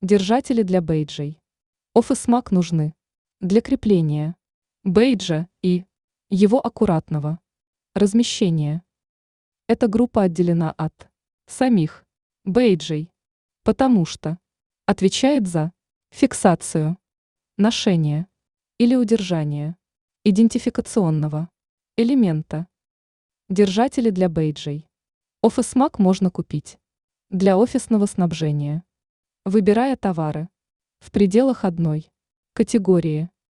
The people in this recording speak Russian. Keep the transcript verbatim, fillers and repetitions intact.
Держатели для бейджей. Офисмаг нужны для крепления бейджа и его аккуратного размещения. Эта группа отделена от самих бейджей, потому что отвечает за фиксацию, ношение или удержание идентификационного элемента. Держатели для бейджей. Офисмаг можно купить для офисного снабжения, выбирая товары в пределах одной категории.